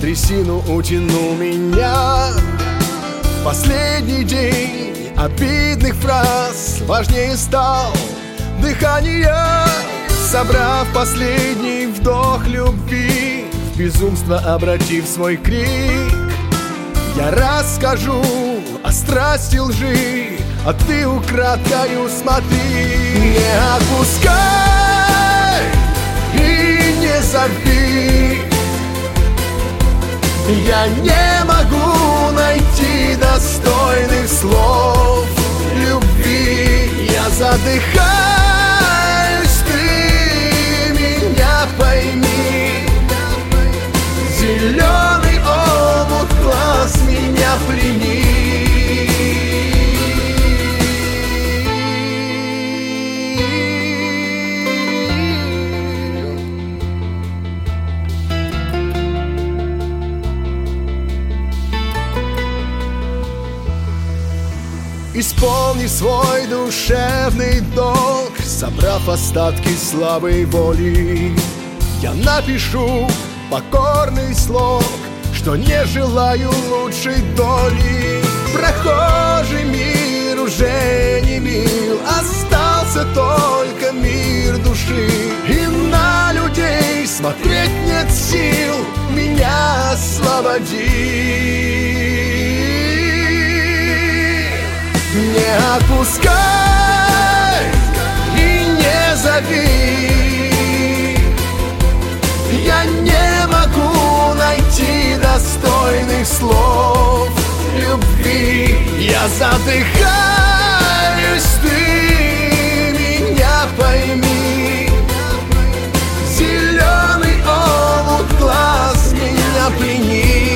трясину утянул меня. Последний день обидных фраз важнее стал дыхание. Собрав последний вдох любви, в безумство обратив свой крик, я расскажу о страсти лжи, а ты украдкою смотри. Не отпускай и не зови. Я не могу найти достойных слов любви. Я задыхаюсь, ты меня пойми. Зеленый омут глаз меня плени. Исполни свой душевный долг, собрав остатки слабой воли. Я напишу покорный слог, что не желаю лучшей доли. Прохожий мир уже не мил, остался только мир души. И на людей смотреть нет сил, меня освободи. Не отпускай и не зови. Я не могу найти достойных слов любви. Я задыхаюсь, ты меня пойми. Зеленый омут глаз меня плени.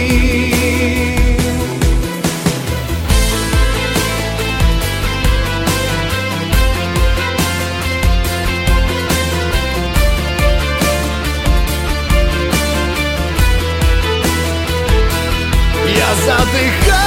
Я задыхаюсь.